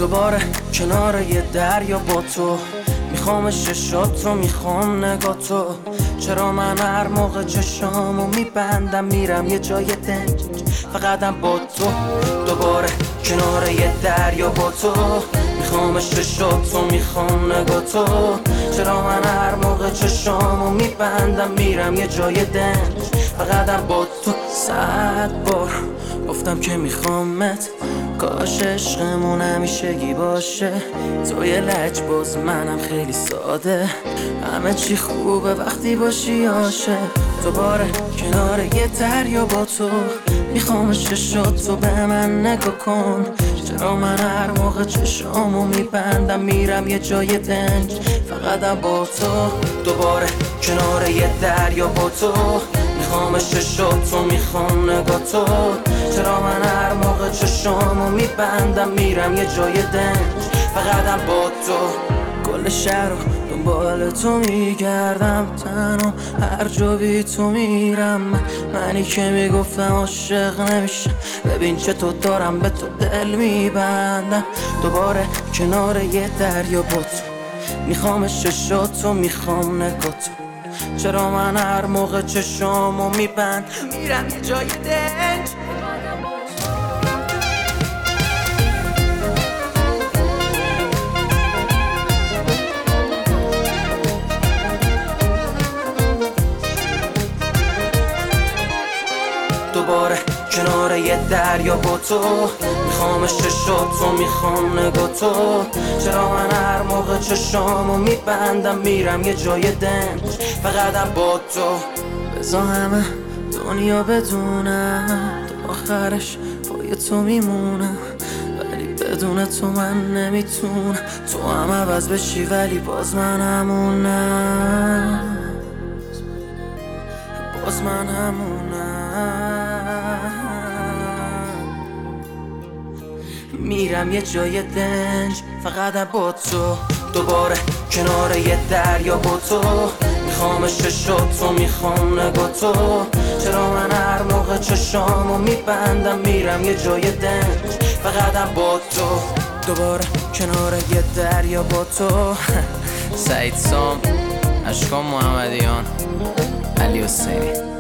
دوباره کنار یه دریا با تو، میخوام چشاتو، میخوام نگاتو. چرا من هر موقع چشامو میبندم میرم یه جای دنج، فقطم با تو. دوباره کنار یه دریا با تو، میخوام چشاتو، میخوام نگاتو. چرا من هر موقع چشامو میبندم میرم یه جای دنج، فقطم با تو. 100 بار گفتم که میخوامت، کاش عشقمون همیشگی باشه. تو یه لجباز، منم خیلی ساده، همه چی خوبه وقتی باشی عاشق. دوباره کنار یه دریا با تو، میخوام چشاتو به من نگاه کن. چرا من هر موقع چشامو میبندم میرم یه جای دنج، فقطم با تو. دوباره کنار یه دریا با تو، میخوام چشاتو، میخوام نگاتو. چرا من هر موقع چشامو میبندم میرم یه جای دنج، فقطم با تو. کل شهر رو دنبال تو میگردم، تنها هر جا بی تو میرم. منی که میگفتم عاشق نمیشم، ببین چطور دارم به تو دل میبندم. دوباره کنار یه دریا با تو، میخوام چشاتو، میخوام نگاتو. چرا من هر موقع چشامو میبند میرم یه جای دنج. دوباره کنار یه دریا با تو، میخوام چشاتو، میخوام نگاتو. چرا من هر موقع چشامو میبندم میرم یه جای دنج، فقطم با تو. بذار همه دنیا بدونم تا آخرش پای تو میمونم، ولی بدون تو من نمیتونم. تو هم عوض بشی ولی باز من همونم، باز من همونم. میرم یه جای دنج، فقط با تو. دوباره کنار یه دریا با تو، میخوام چشاتو، میخوام نگاتو. چرا من هر موقع چشامو میبندم میرم یه جای دنج، فقطم با تو. دوباره کنار یه دریا با تو. سعید سام، اشکان محمدیان، علی حسینی.